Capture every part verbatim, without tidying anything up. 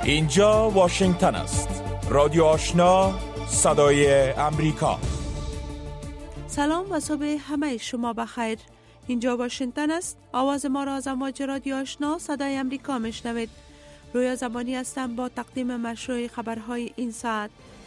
اینجا واشنگتن است. رادیو آشنا، صدای امریکا. سلام و صبح همه شما بخیر. اینجا واشنگتن است. آواز ما را از امواج رادیو آشنا صدای امریکا میشنوید. رویا زمانی هستم با تقدیم مشروع خبرهای این ساعت.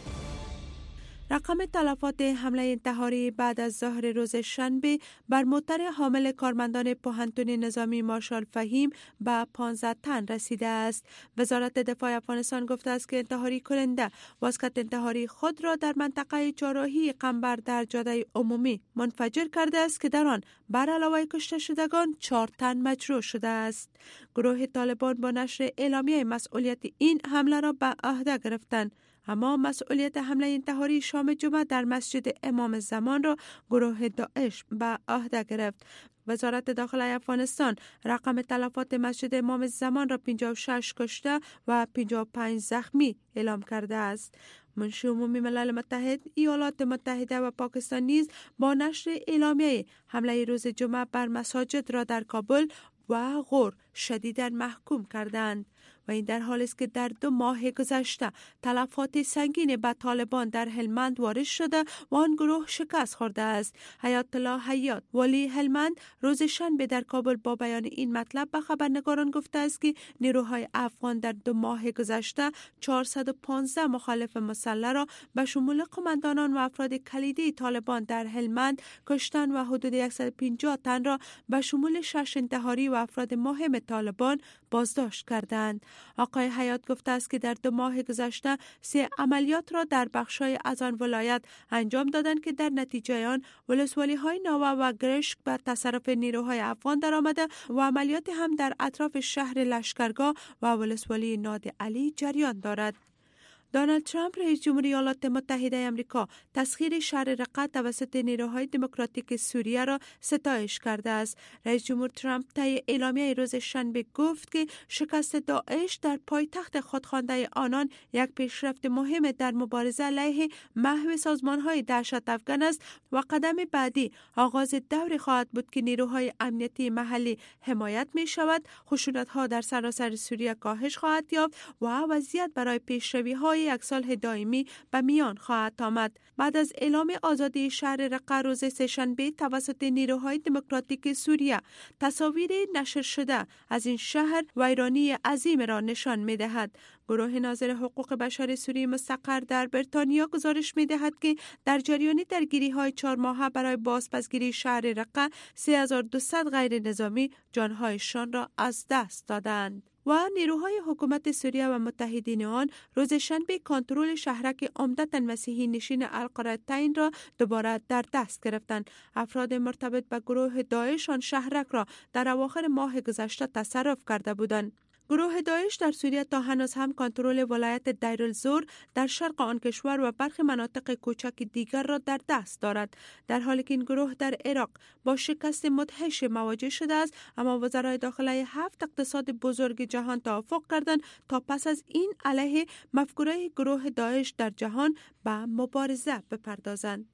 رقم تلفات حمله انتحاری بعد از ظهر روز شنبه بر موتر حامل کارمندان پوهنتون نظامی مارشال فهیم به پانزده تن رسیده است. وزارت دفاع افغانستان گفته است که انتحاری کننده واسکت انتحاری خود را در منطقه چهارراهی قنبر در جاده عمومی منفجر کرده است که در آن بر علاوه کشته شدگان چهار تن مجروح شده است. گروه طالبان با نشر اعلامیه مسئولیت این حمله را به عهده گرفتند، اما مسئولیت حمله انتحاری شام جمعه در مسجد امام زمان را گروه داعش به عهده گرفت. وزارت داخله افغانستان رقم تلفات مسجد امام زمان را پنجاه و شش کشته و پنجاه و پنج زخمی اعلام کرده است. منشی عمومی ملل متحد، ایالات متحده و پاکستان نیز با نشر اعلامیه حمله روز جمعه بر مساجد را در کابل و غور شدیداً محکوم کردند و این در حالی است که در دو ماه گذشته تلفات سنگین به طالبان در هلمند وارد شده و آن گروه شکست خورده است. حیات الله حیات ولی هلمند روز شنبه در کابل با بیان این مطلب به خبرنگاران گفته است که نیروهای افغان در دو ماه گذشته چهارصد و پانزده مخالف مسلح را به شمول قماندانان و افراد کلیدی طالبان در هلمند کشتن و حدود صد و پنجاه تن را به شمول شش انتحاری و افراد مهم طالبان بازداشت کردند. آقای حیات گفته است که در دو ماه گذشته سه عملیات را در بخشای از آن ولایت انجام دادند که در نتیجه آن ولسوالی های ناوه و گرشک به تصرف نیروهای افغان در آمده و عملیات هم در اطراف شهر لشکرگاه و ولسوالی ناد علی جریان دارد. دونالد ترامپ رئیس جمهوری ایالات متحده آمریکا تسخیر شهر رقه توسط نیروهای دموکراتیک سوریه را ستایش کرده است. رئیس جمهور ترامپ طی اعلامیه روز شنبه گفت که شکست داعش در پایتخت خودخوانده آنان یک پیشرفت مهم در مبارزه علیه محو سازمان‌های دهشت افکن است و قدم بعدی آغاز دوری خواهد بود که نیروهای امنیتی محلی حمایت می شود، خشونت‌ها در سراسر سوریه کاهش خواهد یافت و وضعیت برای پیشروی‌های یک سال دائمی به میان خواهد آمد. بعد از اعلام آزادی شهر رقه روز سه‌شنبه توسط نیروهای دموکراتیک سوریه، تصاویر نشر شده از این شهر ویرانی عظیم را نشان می دهد. گروه ناظر حقوق بشر سوریه مستقر در بریتانیا گزارش می دهد که در جریان درگیری های چهار ماهه برای بازپسگیری شهر رقه سه هزار و دویست غیر نظامی جانهایشان را از دست دادند. و نیروهای حکومت سوریه و متحدین آن روز شنبه کنترل شهرک عمدتاً مسیحی نشین القرتین را دوباره در دست گرفتند. افراد مرتبط به گروه داعش آن شهرک را در اواخر ماه گذشته تصرف کرده بودند. گروه داعش در سوریه تا هنوز هم کنترل ولایت دیر الزور در شرق آن کشور و برخی مناطق کوچک دیگر را در دست دارد، در حالی که این گروه در عراق با شکست مدهش مواجه شده است. اما وزرای داخله هفت اقتصاد بزرگ جهان توافق کردند تا پس از این علیه مفکوره گروه داعش در جهان به مبارزه بپردازند.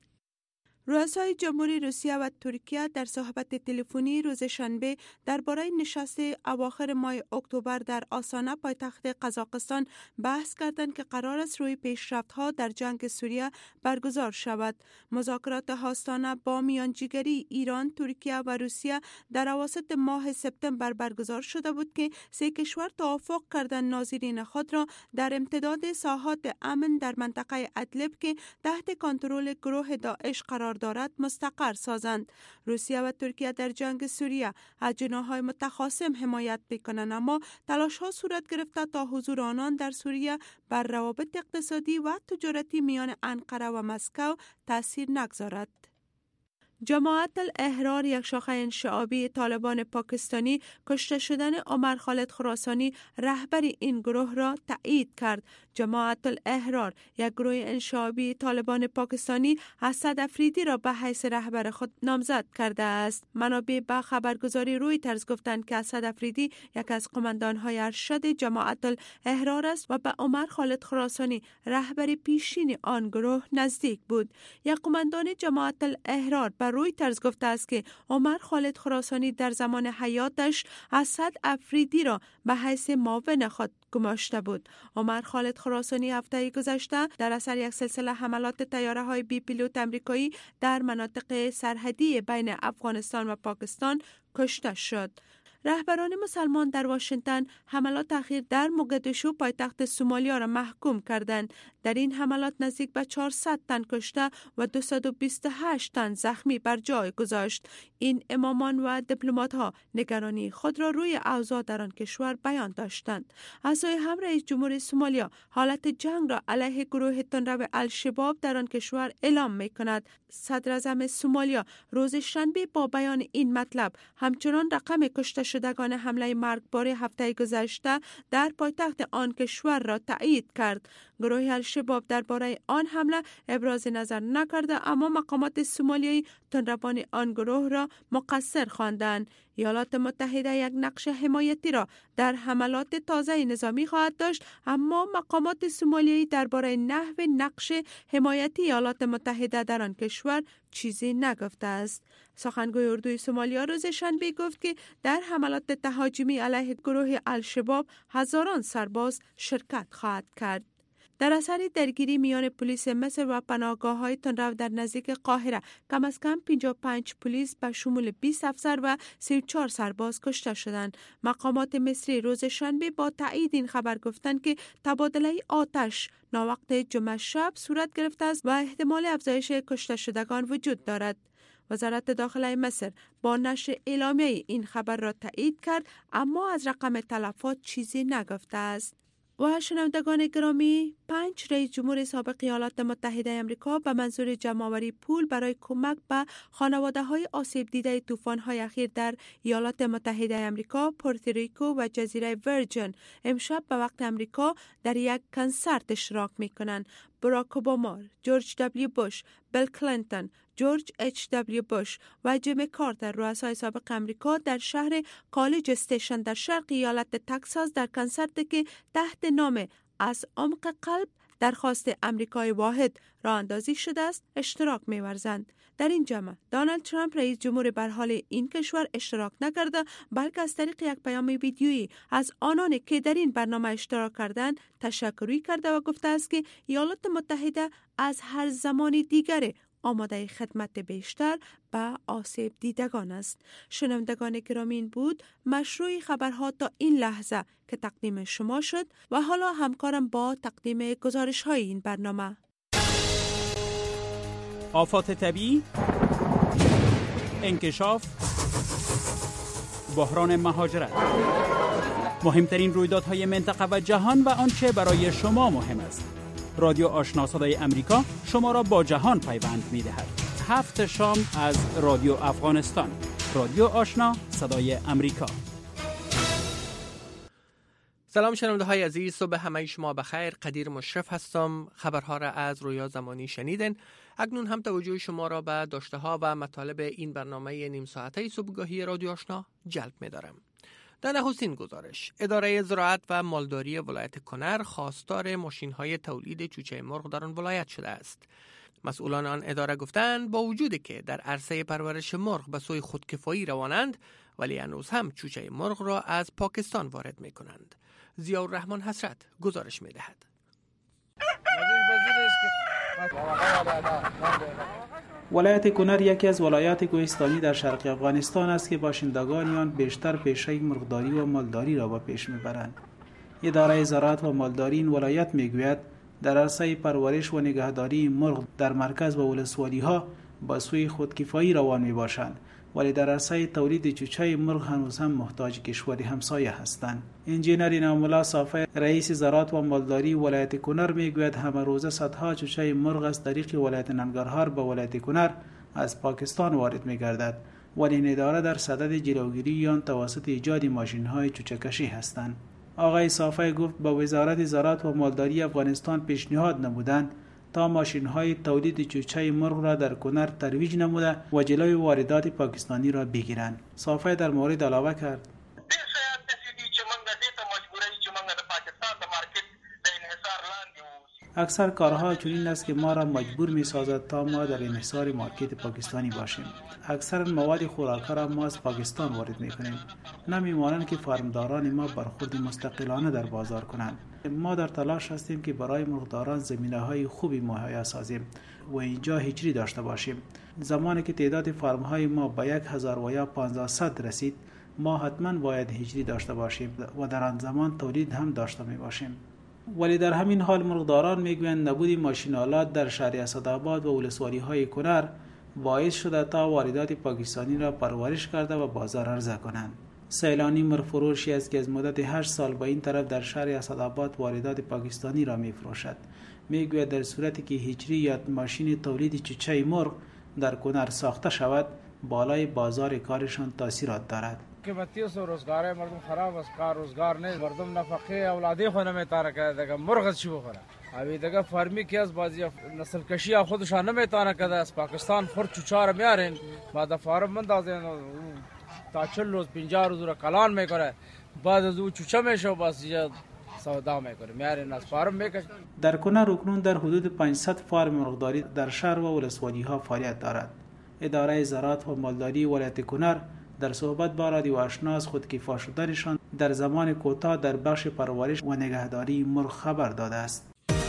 رؤسای جمهوری روسیه و ترکیه در صحبت تلفنی روز شنبه درباره نشست اواخر ماه اکتبر در آستانه پایتخت قزاقستان بحث کردند که قرار است روی پیشرفت‌ها در جنگ سوریه برگزار شود. مذاکرات آستانه با میانجیگری ایران، ترکیه و روسیه در اواسط ماه سپتامبر برگزار شده بود که سه کشور توافق کردند ناظرین خود را در امتداد ساحات امن در منطقه ادلب که تحت کنترل گروه داعش قرار دارد مستقر سازند. روسیه و ترکیه در جنگ سوریه از جناح‌های متخاصم حمایت می‌کنند، اما تلاش‌ها صورت گرفته تا حضور آنان در سوریه بر روابط اقتصادی و تجارتی میان انقره و مسکو تأثیر نگذارد. جماعت الاحرار، یک شاخه انشعابی طالبان پاکستانی، کشته شدن عمر خالد خراسانی رهبر این گروه را تایید کرد. جماعت الاحرار، یک گروه انشعابی طالبان پاکستانی، اسد افریدی را به حیث رهبر خود نامزد کرده است. منابع به خبرگزاری رویترز گفتند که اسد افریدی یک از قماندان‌های ارشد جماعت الاحرار است و به عمر خالد خراسانی رهبر پیشین آن گروه نزدیک بود. یک قماندان جماعت الاحرار بر رویترز گفته است که عمر خالد خراسانی در زمان حیاتش اسد افریدی را به حیث معاون خود گماشته بود. عمر خالد خراسانی هفته گذشته در اثر یک سلسله حملات طیاره های بی پیلوت امریکایی در مناطق سرحدی بین افغانستان و پاکستان کشته شد. رهبران مسلمان در واشنگتن حملات اخیر در موگادیشو پایتخت سومالیا را محکوم کردند. در این حملات نزدیک به چهارصد تن کشته و دویست و بیست و هشت تن زخمی بر جای گذاشت. این امامان و دیپلمات ها نگرانی خود را روی اوضاع در آن کشور بیان داشتند. از سوی هم رئیس جمهور سومالیا حالت جنگ را علیه گروه تندرو الشباب در آن کشور اعلام می کند. صدر اعظم سومالیا روز شنبه با بیان این مطلب همچنان رقم کشته شدگان حمله مرگبار هفته گذشته در پایتخت آن کشور را تایید کرد. گروه الشباب درباره آن حمله ابراز نظر نکرده، اما مقامات سومالیایی تندروان آن گروه را مقصر خواندند. ایالات متحده یک نقش حمایتی را در حملات تازه نظامی خواهد داشت، اما مقامات سومالیایی درباره نحو نقش حمایتی ایالات متحده در آن کشور چیزی نگفته است. سخنگوی اردوی سومالیا روز شنبه گفت که در حملات تهاجمی علیه گروه الشباب هزاران سرباز شرکت خواهد کرد. در اثر درگیری میان پلیس مصر و پناهگاه‌های تندرو در نزدیک قاهره کم از کم پنجاه و پنج پلیس به شمول بیست افسر و سی و چهار سرباز کشته شدند. مقامات مصری روز شنبه با تایید این خبر گفتند که تبادله آتش ناوقت جمعه شب صورت گرفته است و احتمال افزایش کشته شدگان وجود دارد. وزارت داخله مصر با نشر اعلامیه این خبر را تایید کرد، اما از رقم تلفات چیزی نگفته است. و شنوندگان گرامی، پنج رئیس جمهور سابق ایالات متحده آمریکا به منظور جمع‌آوری پول برای کمک به خانواده‌های آسیب دیده طوفان‌های اخیر در ایالات متحده آمریکا، پورتوریکو و جزیره ویرجین امشب به وقت آمریکا در یک کنسرت اشتراک می‌کنند. باراک اوباما، جورج دبلیو بوش، بیل کلینتون، جورج اچ دبلیو بوش و جیمی کارتر رؤسای سابق امریکا در شهر کالج استیشن در شرق ایالت تگزاس در کنسرتی که تحت نام از عمق قلب درخواست امریکای واحد راه اندازی شده است اشتراک می‌ورزند. در این جمع دونالد ترامپ رئیس جمهور به حال این کشور اشتراک نکرده، بلکه از طریق یک پیام ویدیویی از آنانی که در این برنامه اشتراک کردند تشکری کرده و گفته است که ایالات متحده از هر زمانی دیگر آماده خدمت بیشتر به آسیب دیدگان است. شنوندگان گرامی، این بود مشروع خبرها تا این لحظه که تقدیم شما شد و حالا همکارم با تقدیم گزارش های این برنامه. آفات طبیعی، انکشاف، بحران مهاجرت، مهمترین رویدادهای منطقه و جهان و آنچه برای شما مهم است. رادیو آشنا صدای امریکا شما را با جهان پیوند می‌دهد. هفت شام از رادیو افغانستان. رادیو آشنا صدای امریکا. سلام شنونده های عزیز، صبح همه شما بخیر. قدیر مشرف هستم. خبرها را از رویا زمانی شنیدن. اکنون هم توجه شما را به داشته ها و مطالب این برنامه نیم ساعته صبحگاهی رادیو آشنا جلب می دارم. در نخستین گزارش، اداره زراعت و مالداری ولایت کنر خواستار ماشین های تولید چوچه مرغ در آن ولایت شده است. مسئولان آن اداره گفتند با وجودی که در عرصه پرورش مرغ به سوی خودکفایی روانند، ولی هنوز هم چوچه مرغ را از پاکستان وارد می کنند. ضیاءالرحمن حسرت گزارش می دهد. ولایت کنر یکی از ولایات کوهستانی در شرق افغانستان است که باشندگان آن بیشتر پیشه مرغداری و مالداری را به پیش میبرند. اداره زراعت و مالداری این ولایت میگوید در عرصه پرورش و نگهداری مرغ در مرکز و ولسوالی ها به سوی خودکفایی روان میباشند، ولی در عرصه تولید چوچه مرغ هنوز هم محتاج کشور همسایه هستند. انجینر ناملا صافی رئیس زراعت و مالداری ولایت کنر میگوید همه روزه صدها چوچه مرغ از طریق ولایت ننگرهار به ولایت کنر از پاکستان وارد میگردد، ولی این اداره در صدد جلوگیری آن توسط ایجاد ماشین‌های چوچه کشی هستند. آقای صافی گفت با وزارت زراعت و مالداری افغانستان پیشنهاد نمودند تا ماشین‌های تولید چوچه مرغ را در کنر ترویج نموده و جلوی واردات پاکستانی را بگیرند. صافی در مورد علاوه کرد: اکثر کارها چنین است که ما را مجبور می سازد تا ما در انحصار مارکت پاکستانی باشیم. اکثر مواد خوراکه را ما از پاکستان وارد می کنیم. نمی مانند که فارمداران ما برخورد مستقلانه در بازار کنند. ما در تلاش هستیم که برای مرغداران زمینه های خوبی مهیا سازیم و اینجا هجری داشته باشیم. زمانی که تعداد فارم های ما به یک هزار و یا پانزده صد رسید، ما حتما باید هجری داشته باشیم و در آن زمان تولید هم داشته می باشیم. ولی در همین حال مرغداران میگویند نبود ماشین‌آلات در شهر اسدآباد و ولسوالی های کنر باعث شده تا واردات پاکستانی را پرورش کرده و بازار عرضه کنند. سیلانی مرغ فروشی است که از مدت هشت سال به این طرف در شهر اسدآباد واردات پاکستانی را میفروشد. میگوید در صورتی که هجری یا ماشین تولید چوچه مرغ در کنر ساخته شود، بالای بازار کارشان تاثیرات دارد. قیمتی و روزگار مردم خراب است، کار روزگار نیست، مردم نفقه اولادی خو نمیتونه کرده، دیگه مرغ چی بخوره؟ ابی دیگه فارمی که از بازی نسل کشی خودشان نمیتونه کرده، از پاکستان خور چوچار میارن، بعد فارم مندازن تا چهل روز پنجاه روز رو کلان میکنه، بعد از او چوچه میشه بس سودا میکنه میارن از فارم میکشه. در کنر اکنون در حدود پانصد فارم مرغداری در شهر و ولسوالی ها فعالیت دارد. اداره زراعت و مالداری ولایت کنر در صحبت با رادیو آشنا از خودکفا شدنشان در زمان کوتاه در بخش پرورش و نگهداری مرغ خبر داده است.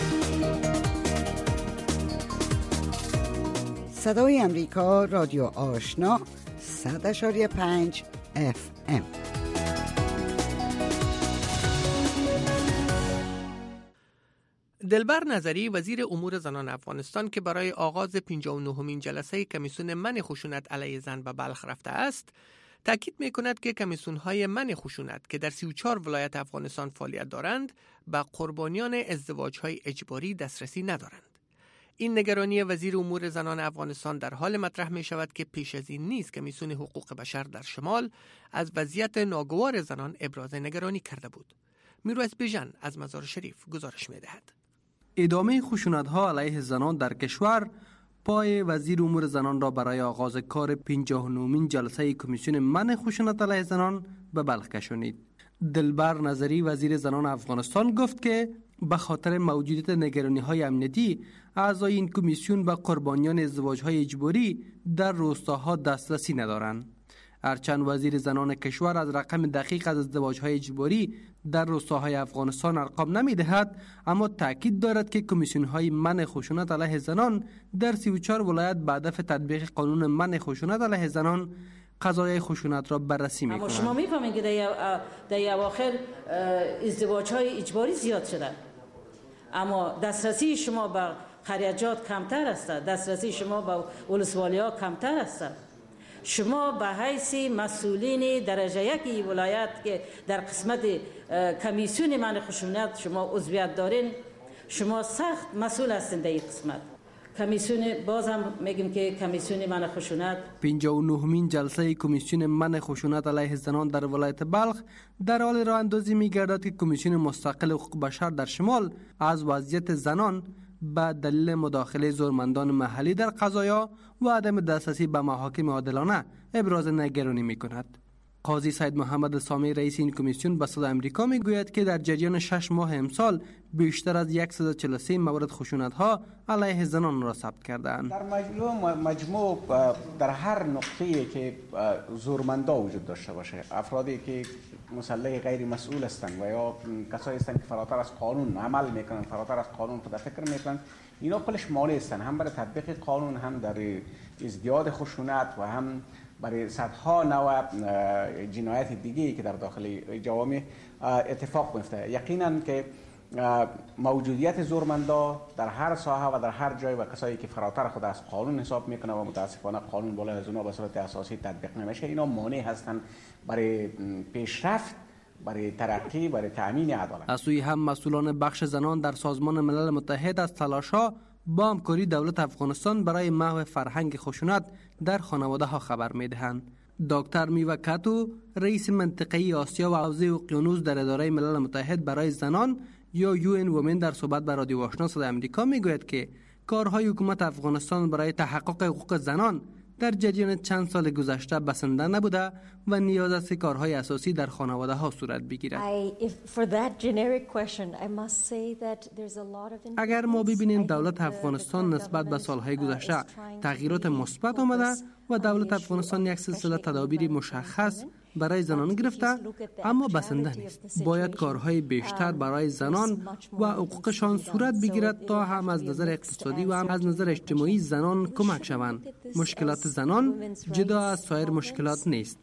صدای امریکا، رادیو آشنا، صد اشاری پنج اف ام. دلبر نظری وزیر امور زنان افغانستان که برای آغاز پنجاه و نهمین جلسه کمیسیون منع خشونت علیه زن به بلخ رفته است، تاکید می‌کند که کمیسیون‌های منع خشونت که در سی و چهار ولایت افغانستان فعالیت دارند، به قربانیان ازدواج‌های اجباری دسترسی ندارند. این نگرانی وزیر امور زنان افغانستان در حال مطرح می‌شود که پیش از این نیز کمیسیون حقوق بشر در شمال از وضعیت ناگوار زنان ابراز نگرانی کرده بود. میرویس بیژن از مزار شریف گزارش می‌دهد. ادامه خشونت‌ها علیه زنان در کشور پای وزیر امور زنان را برای آغاز کار پنجاه و نهمین جلسه کمیسیون منع خشونت علیه زنان به بلخ کشانید. دلبر نظری وزیر زنان افغانستان گفت که به خاطر موجودیت نگرانی‌های امنیتی، اعضای این کمیسیون به قربانیان ازدواج‌های اجباری در روستاها دسترسی ندارند. هرچند وزیر زنان کشور از رقم دقیق از ازدواج‌های اجباری در روستاهای افغانستان ارقام نمی‌دهد، اما تاکید دارد که کمیسیون‌های منع خشونت علیه زنان در سی و چهار ولایت به هدف تطبیق قانون منع خشونت علیه زنان قضایای خشونت را بررسی می‌کنند. اما شما می‌فهمید که در در اواخر ازدواج‌های اجباری زیاد شده، اما دسترسی شما به خریجات کمتر است، دسترسی شما به ولسوالی‌ها کمتر است. شما به حیث مسئولین درجه یکی ولایت که در قسمت کمیسیون منع خشونت شما عضویت دارین، شما سخت مسئول هستین در این قسمت. کمیسیون بازم میگیم که کمیسیون منع خشونت پنجاه و نهمین جلسه کمیسیون منع خشونت علیه زنان در ولایت بلخ در حال راه اندازی می‌گردد که کمیسیون مستقل حقوق بشر در شمال از وضعیت زنان به دلیل مداخله زورمندان محلی در قضایا و عدم دسترسی به محاکم عادلانه ابراز نگرانی می‌کند. قاضی سید محمد سامی رئیس این کمیسیون به صدای آمریکا میگوید که در جریان شش ماه امسال بیشتر از صد و چهل و سه مورد خشونت‌ها علیه زنان را ثبت کردند. در مجموع مجموع در هر نقطه‌ای که زورمندا وجود داشته باشه، افرادی که مسلح غیر مسئول هستند و یا کسایی هستند که فراتر از قانون عمل میکنن، فراتر از قانون خود فکر میکنن، اینا کلش مانع هستند، هم برای تطبیق قانون، هم در ازدیاد خشونت و هم برای صدها نوع جنایت دیگه‌ای که در داخل جوامع اتفاق میفته. یقینا که موجودیت زورمندا در هر ساحه و در هر جای و کسایی که فراتر خود از قانون حساب میکنه و متاسفانه قانون بالای از اونها به صورت اساسی تطبیق نمیشه، اینا مانع هستند برای پیشرفت، برای ترقی، برای تأمین عدالت. از سوی هم مسئولان بخش زنان در سازمان ملل متحد از تلاش‌ها با همکاری دولت افغانستان برای محو فرهنگ خشونت در خانواده ها خبر میدهند. دکتر میوا کاتو رئیس منطقه آسیا و حوزه اقیانوس در اداره ملل متحد برای زنان یا یو ان وومن در صحبت با رادیو آشنا صدای آمریکا میگوید که کارهای حکومت افغانستان برای تحقق حقوق زنان در جریان چند سال گذشته بسنده نبوده و نیاز است کارهای اساسی در خانواده ها صورت بگیرد. اگر ما ببینیم دولت افغانستان نسبت به سالهای گذشته تغییرات مثبت آمده و دولت افغانستان یک سلسله تدابیر مشخص برای زنان گرفته، اما بسنده نیست. باید کارهای بیشتر برای زنان و حقوقشان صورت بگیرد تا هم از نظر اقتصادی و هم از نظر اجتماعی زنان کمک شوند. مشکلات زنان جدا از سایر مشکلات نیست.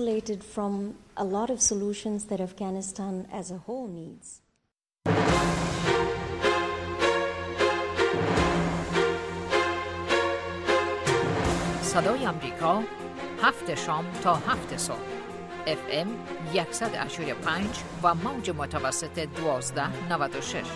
صدای امریکا، هفت شام تا هفت صبح، اف ام صد و پنج و موج متوسط دوازده نود و شش.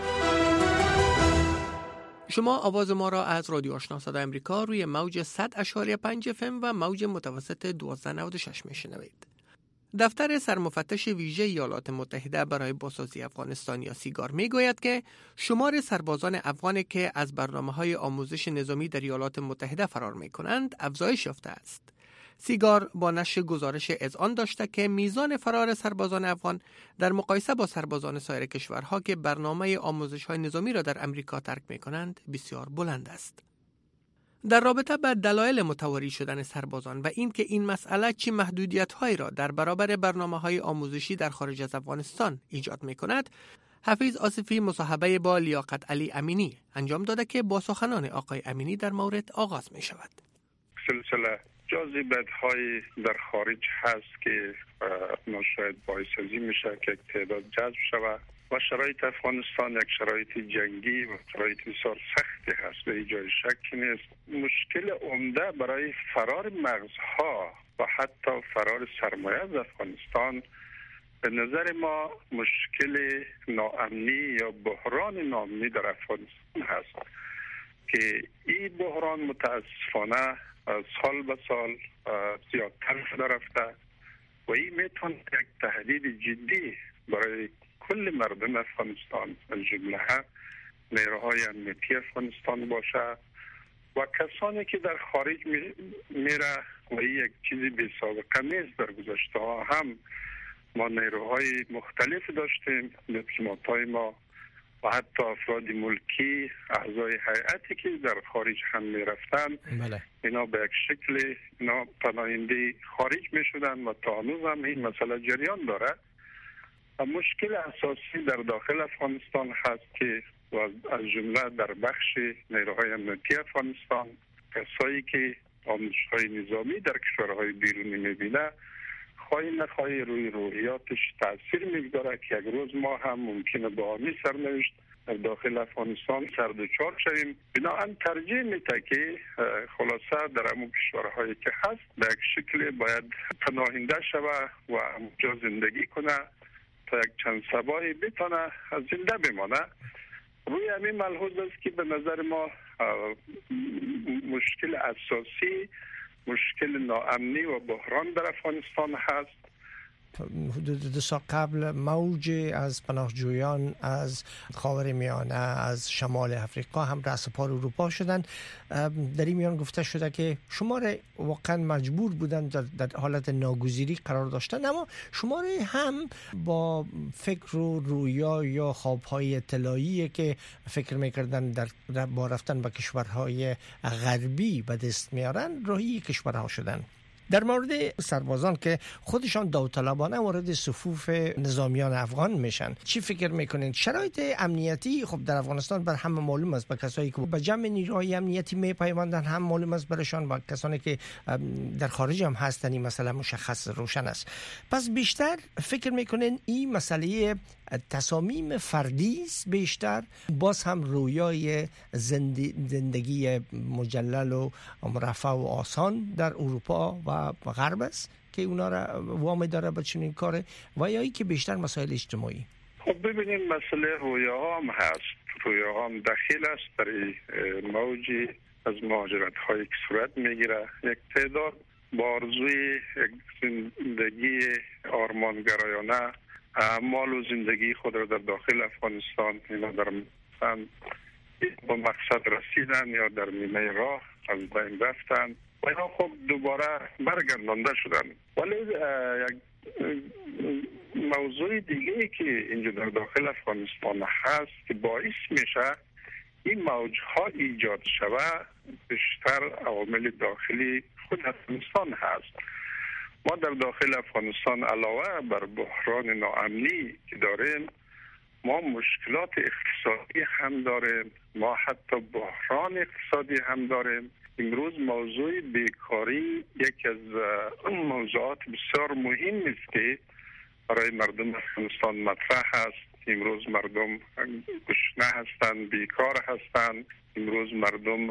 شما آواز ما را از رادیو آشنا صدای امریکا روی موج صد و پنج اف ام و موج متوسط دوازده نود و شش میشنوید. دفتر سرمفتش ویژه ایالات متحده برای بازسازی افغانستان یا سیگار میگوید که شمار سربازان افغانی که از برنامه‌های آموزش نظامی در ایالات متحده فرار می‌کنند افزایش یافته است. سیگار با نشر گزارش اذعان داشته که میزان فرار سربازان افغان در مقایسه با سربازان سایر کشورها که برنامه آموزش‌های نظامی را در امریکا ترک می‌کنند بسیار بلند است. در رابطه با دلایل متواری شدن سربازان و اینکه این مسئله چه محدودیت‌هایی را در برابر برنامه‌های آموزشی در خارج از افغانستان ایجاد می‌کند، حفیظ آصفی مصاحبه با لیاقت علی امینی انجام داده که با سخنان آقای امینی در مورد آغاز می‌شود. سلسله جاذبه‌های در خارج هست که ما شاید باعث ازی میشه که تعداد جذب شود و شرایط افغانستان یک شرایط جنگی و شرایط بسیار سختی هست، به جای شکی نیست. مشکل عمده برای فرار مغزها و حتی فرار سرمایه از افغانستان به نظر ما مشکل ناامنی یا بحران ناامنی در افغانستان هست که این بحران متاسفانه سال به سال زیادتر شده رفته و این میتونه یک تهدید جدی برای کل مردم افغانستان از جمله نیروهای امنیتی افغانستان باشه و کسانی که در خارج میره و این یک چیزی بی سابقه نیست. در گذشته ها هم ما نیروهای مختلف داشتیم، دیپلمات‌های ما و حتی افراد ملکی اعضای هیئتی که در خارج هم میرفتن، بله. اینا به یک شکل اینا پناهنده خارج میشدن و تا هنوز هم این مسئله جریان داره. و مشکل اساسی در داخل افغانستان هست که از جمله در بخش نیروهای امنیتی افغانستان کسایی که آموزش‌های نظامی در کشورهای بیرونی میبینه خواهی نخواهی روی روحیاتش تاثیر میگذاره که یک روز ما هم ممکنه با همین سرنوشت در داخل افغانستان سردچار شویم. بنابراین ترجیح میده که خلاصه در همون کشورهایی که هست به یک شکل باید پناهنده شوه و اونجا زندگی کنه تا یک چند سبایی بتونه زنده بمانه. روی همین ملحوظ است که به نظر ما مشکل اساسی مشکل ناامنی و بحران در افغانستان هست. حدود دو سال قبل موج از پناهجویان از خاورمیانه از شمال افریقا هم رأس پار اروپا شدند. در این میان گفته شده که شمار واقعا مجبور بودن در, در حالت ناگزیری قرار داشتن، اما شمار هم با فکر و رویا یا خوابهای اطلاعی که فکر میکردن در با رفتن به کشورهای غربی به دست میارن راهی کشورها شدن. در مورد سربازان که خودشان داوطلبانه وارد صفوف نظامیان افغان میشن، چی فکر میکنین؟ شرایط امنیتی خب در افغانستان بر همه معلوم است، به کسایی که به جمع نیروهای امنیتی میپیوندن هم معلوم است برشان، و کسانی که در خارج هم هستن این مسئله مشخص روشن است. پس بیشتر فکر میکنین این مسئله تصامیم فردی است بیشتر، باز هم رویای زندگی مجلل و مرفه و آسان در اروپا و غرب است که اونا را وام داره به چنین کاره، و یا ای که بیشتر مسائل اجتماعی؟ خب ببینیم مسئله رویاها هم هست. رویاها هم دخیل است در موجی از مهاجرت هایی که صورت میگیره. یک تعداد با آرزوی یک زندگی آرمانگرایانه اعمال و زندگی خود را در داخل افغانستان اینا در با مقصد رسیدن یا در نیمه راه از بین رفتن و اینا خب دوباره برگردانده شدن. ولی یک موضوع دیگه که اینجا در داخل افغانستان هست که باعث میشه این موجها ایجاد شود، بیشتر عوامل داخلی خود افغانستان هست. ما در داخل افغانستان علاوه بر بحران ناامنی که داریم، ما مشکلات اقتصادی هم داریم، ما حتی بحران اقتصادی هم داریم. امروز موضوع بیکاری یکی از موضوعات بسیار مهم است که برای مردم افغانستان مطرح است. امروز مردم گشنه هستند، بیکار هستند. امروز مردم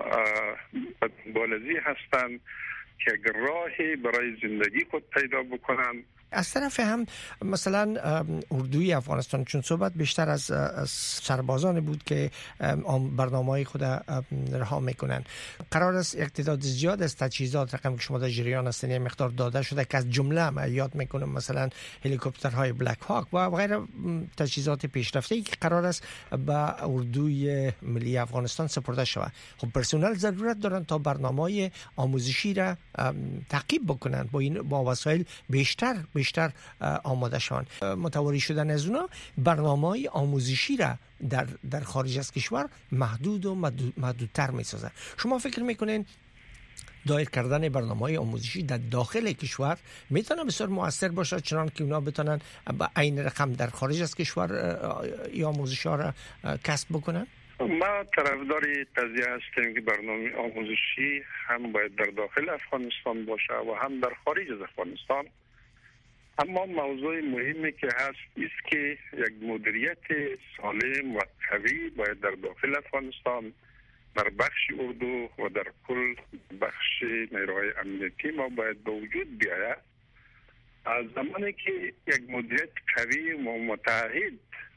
بدنبالزی هستند که اگر راهی برای زندگی خود پیدا بکنند. از طرف هم مثلا اردوی افغانستان چون صحبت بیشتر از سربازان بود که برنامه‌های خود رها میکنن، قرار است اقتدار زیاد از تجهیزات رقم که شما در جریان هستین یه مقدار داده شده که از جمله هم یاد میکنم مثلا هلیکوپترهای بلک هاک و غیره تجهیزات پیشرفته‌ای که قرار است به اردوی ملی افغانستان سپرده شود. خب پرسنل ضرورت دارن تا برنامه‌های آموزشی را تعقیب بکنن، با این با وسایل بیشتر بیشتر آماده شوند. متواری شدن از اونا برنامه‌های آموزشی را در در خارج از کشور محدود و محدود محدودتر می‌سازه. شما فکر می‌کنین دایر کردن برنامه‌های آموزشی در داخل کشور میتونه بسیار مؤثر باشه، چنان که اونا بتونن با عین رقم در خارج از کشور ای آموزش‌ها را کسب بکنن؟ ما طرفدار قضیه هستیم که برنامه آموزشی هم باید در داخل افغانستان باشه و هم در خارج از افغانستان. اما موضوع مهمی که هست است که یک مدیریت سالم و قوی باید در داخل افغانستان در بخش اردو و در کل بخش نیروهای امنیتی ما باید به وجود بیاید. از زمانی که یک مدیریت قوی و متحد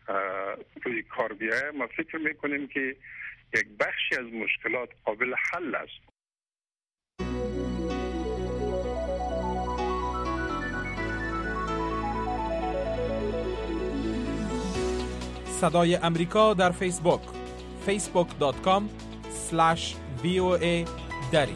روی کار بیاید، ما فکر میکنیم که یک بخشی از مشکلات قابل حل است. صدای امریکا در فیسبوک فیسبوک دات کام اسلش وی او ای دری.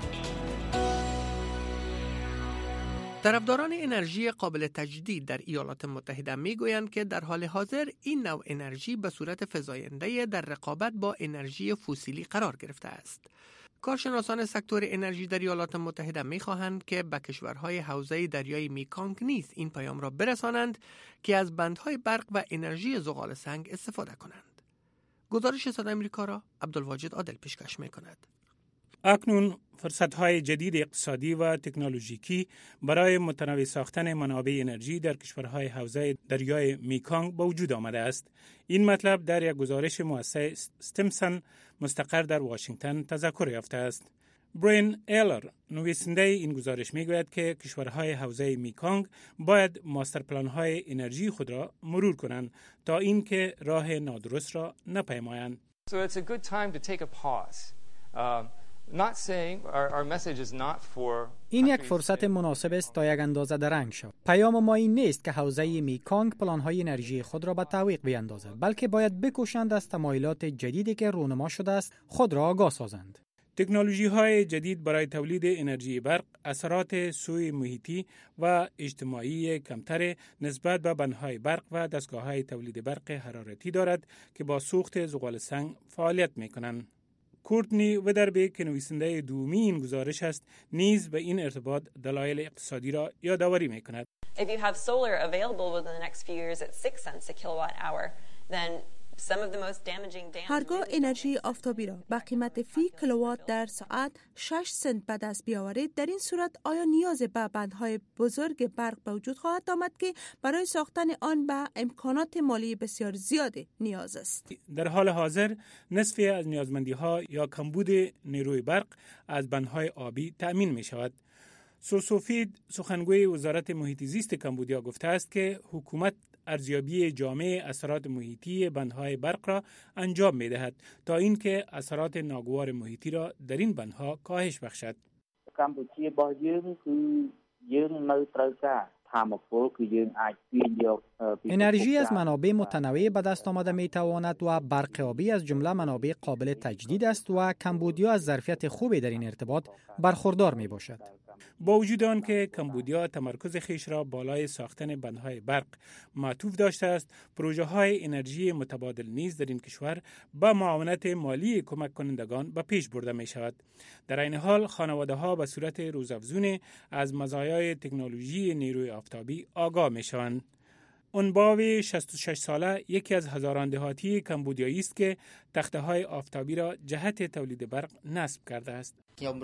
طرفداران انرژی قابل تجدید در ایالات متحده میگویند که در حال حاضر این نوع انرژی به صورت فزاینده در رقابت با انرژی فسیلی قرار گرفته است. کارشناسان سکتور انرژی در ایالات متحده می‌خواهند که به کشورهای حوزه دریای میکانگ نیز این پیام را برسانند که از بندهای برق و انرژی زغال سنگ استفاده کنند. گزارش صدای امریکا را عبدالواجد عادل پیشکش می‌کند. اکنون فرصت‌های جدید اقتصادی و تکنولوژیکی برای متنوع ساختن منابع انرژی در کشورهای حوزه دریای میکانگ به وجود آمده است. این مطلب در یک گزارش مؤسسه ستیمسن مستقر در واشنگتن تذکر یافته است. برین ایلر نویسنده این گزارش میگوید که کشورهای حوزه میکانگ باید ماستر پلان‌های انرژی خود را مرور کنند تا اینکه راه نادرست را نپیمایند. So it's a good time to take a pause. Um, not saying our, our message is not for این یک فرصت مناسب است تا یک اندازه درنگ شود. پیام ما این نیست که حوزه میکانگ پلان‌های انرژی خود را به تعویق بیندازد، بلکه باید بکوشند از تمایلات جدیدی که رونما شده است خود را آگاه سازند. تکنولوژی‌های جدید برای تولید انرژی برق اثرات سوء محیطی و اجتماعی کمتر نسبت به بندهای برق و دستگاه‌های تولید برق حرارتی دارد که با سوخت زغال سنگ فعالیت می‌کنند. کورتنی ودربی که نویسنده دومی این گزارش است نیز به این ارتباط دلایل اقتصادی را یادآوری می‌کند. If you have solar available within the next few years at six cents a kilowatt hour, then some of the most damaging dams. هرگاه انرژی آفتابی را با قیمت فی کیلووات در ساعت شش سنت به دست بیاورید، در این صورت آیا نیاز به بندهای بزرگ برق به وجود خواهد آمد که برای ساختن آن به امکانات مالی بسیار زیادی نیاز است؟ در حال حاضر نصفی از نیازمندی‌ها یا کمبود نیروی برق از بندهای آبی تأمین می‌شود. سوسوفید سخنگوی وزارت محیط زیست کمبودیا گفته است که حکومت ارزیابی جامع اثرات محیطی بندهای برق را انجام می‌دهد تا اینکه اثرات ناگوار محیطی را در این بندها کاهش بخشد. انرژی از منابع متنوع به دست آمده می تواند و برق آبی از جمله منابع قابل تجدید است و کمبودیا از ظرفیت خوبی در این ارتباط برخوردار می باشد. با وجود آن که کمبودیا تمرکز خیش را بالای ساختن بندهای برق معطوف داشته است، پروژه های انرژی متبادل نیز در این کشور با معاونت مالی کمک کنندگان به پیش برده می شود. در این حال خانواده ها به صورت روزافزون از مزایای تکنولوژی نیروی آفتابی آگاه می شوند. اونباوی شصت و شش ساله یکی از هزاران دهاتی کمبودیایی است که تخته های آفتابی را جهت تولید برق نصب کرده است.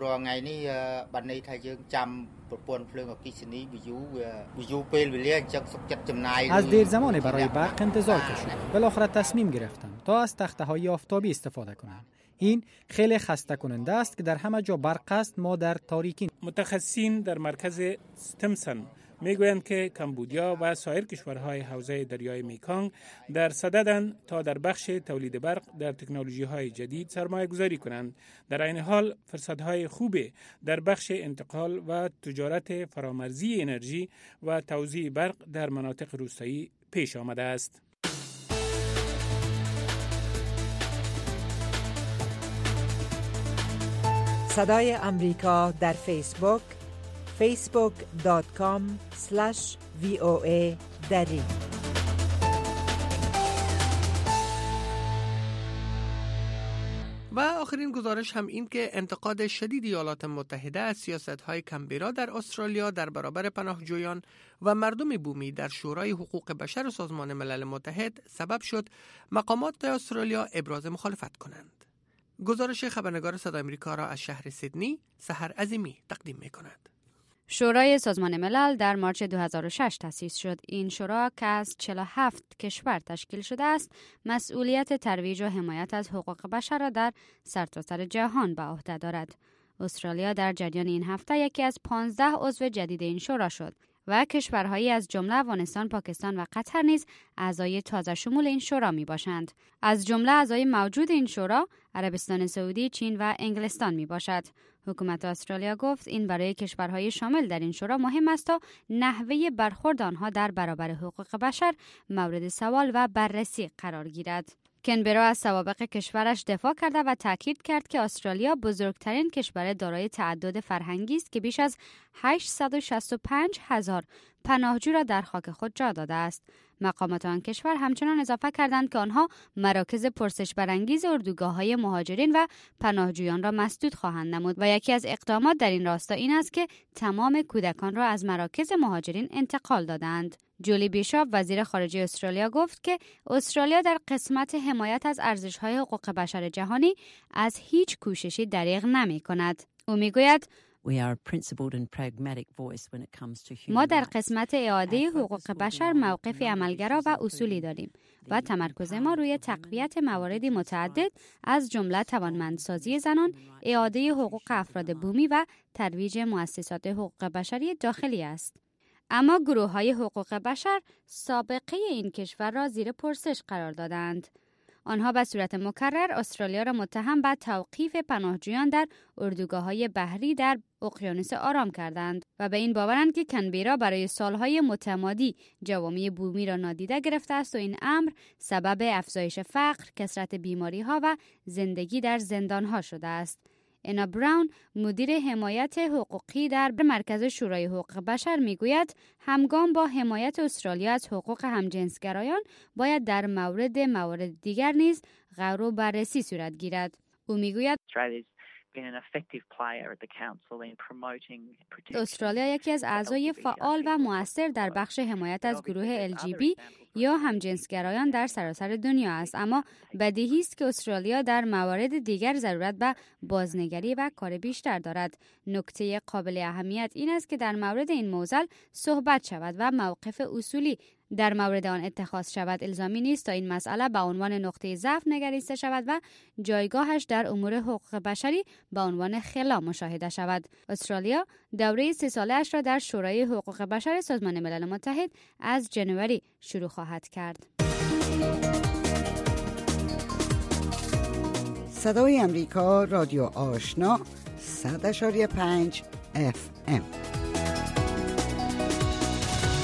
از دیر زمان برای برق انتظار کشیدم. بالاخره تصمیم گرفتم تا از تخته های آفتابی استفاده کنم. این خیلی خسته کننده است که در همه جا برق است، ما در تاریکی. متخصصین در مرکز ستمسن میگویند که کمبودیا و سایر کشورهای حوزه دریای میکانگ در صددند تا در بخش تولید برق در تکنولوژی‌های جدید سرمایه گذاری کنند. در این حال فرصت‌های خوبی در بخش انتقال و تجارت فرامرزی انرژی و توزیع برق در مناطق روستایی پیش آمده است. صدای امریکا در فیسبوک فیسبوک دات کام اسلش وی او ای دری. و آخرین گزارش هم این که انتقاد شدید ایالات متحده از سیاست‌های کمبرا در استرالیا در برابر پناهجویان و مردم بومی در شورای حقوق بشر سازمان ملل متحد سبب شد مقامات استرالیا ابراز مخالفت کنند. گزارش خبرنگار صدای امریکا را از شهر سیدنی سحر عظیمی تقدیم می‌کند. شورای سازمان ملل در مارچ دو هزار و شش تأسیس شد. این شورا که از چهل و هفت کشور تشکیل شده است، مسئولیت ترویج و حمایت از حقوق بشر را در سرتاسر جهان به عهده دارد. استرالیا در جریان این هفته یکی از پانزده عضو جدید این شورا شد و کشورهایی از جمله افغانستان، پاکستان و قطر نیز اعضای تازه شمول این شورا می باشند. از جمله اعضای موجود این شورا عربستان سعودی، چین و انگلستان می باشد. حکومت استرالیا گفت این برای کشورهای شامل در این شورا مهم است تا نحوه برخورد آنها در برابر حقوق بشر مورد سوال و بررسی قرار گیرد. کنبرا از سوابق کشورش دفاع کرده و تاکید کرد که استرالیا بزرگترین کشور دارای تعدد فرهنگی است که بیش از هشتصد و شصت و پنج هزار پناهجو را در خاک خود جا داده است. مقامات آن کشور همچنان اضافه کردند که آنها مراکز پرسش برانگیز اردوگاه‌های مهاجرین و پناهجویان را مسدود خواهند نمود و یکی از اقدامات در این راستا این است که تمام کودکان را از مراکز مهاجرین انتقال دادند. جولی بیشاپ وزیر خارجه استرالیا گفت که استرالیا در قسمت حمایت از ارزش‌های حقوق بشر جهانی از هیچ کوششی دریغ نمی‌کند. او می‌گوید ما در قسمت اعاده حقوق بشر موقف عملگرا و اصولی داریم و تمرکز ما روی تقویت مواردی متعدد از جمله توانمندسازی زنان، اعاده حقوق افراد بومی و ترویج مؤسسات حقوق بشری داخلی است. اما گروه‌های حقوق بشر سابقه این کشور را زیر پرسش قرار دادند. آنها به صورت مکرر استرالیا را متهم به توقیف پناهجویان در اردوگاه‌های بحری در اقیانوس آرام کردند و به این باورند که کنبرا برای سالهای متمادی جوامع بومی را نادیده گرفته است و این امر سبب افزایش فقر، کثرت بیماری‌ها و زندگی در زندان‌ها شده است. انا براون مدیر حمایت حقوقی در مرکز شورای حقوق بشر میگوید همگام با حمایت استرالیا از حقوق همجنسگرایان باید در مورد موارد دیگر نیز غور و بررسی صورت گیرد. او میگوید استرالیا یکی از اعضای فعال و مؤثر در بخش حمایت از گروه ال جی بی یا همجنسگرایان در سراسر دنیا است، اما بدیهی است که استرالیا در موارد دیگر ضرورت به بازنگری و کار بیشتر دارد. نکته قابل اهمیت این است که در مورد این موضوع صحبت شود و موقف اصولی در مورد آن اتخاذ شود. الزامی نیست تا این مسئله به عنوان نقطه ضعف نگریسته شود و جایگاهش در امور حقوق بشری به عنوان خلا مشاهده شود. استرالیا دوره سه ساله اش را در شورای حقوق بشر سازمان ملل متحد از جنوری شروع خواهد کرد. صدای امریکا رادیو آشنا صد و پنج اف ام.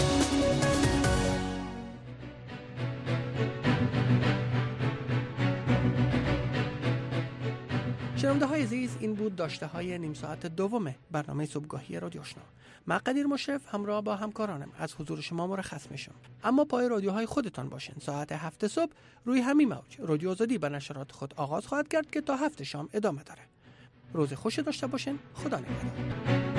شنونده های عزیز، این بود داشته های نیم ساعت دوم برنامه صبحگاهی رادیو آشنا. من قدیر مشرف همراه با همکارانم از حضور شما مرخص میشم. اما پای رادیوهای خودتان باشین. ساعت هفت صبح روی همین موج رادیو آزادی به نشرات خود آغاز خواهد کرد که تا هفت شام ادامه داره. روز خوش داشته باشین. خدا نگهدار.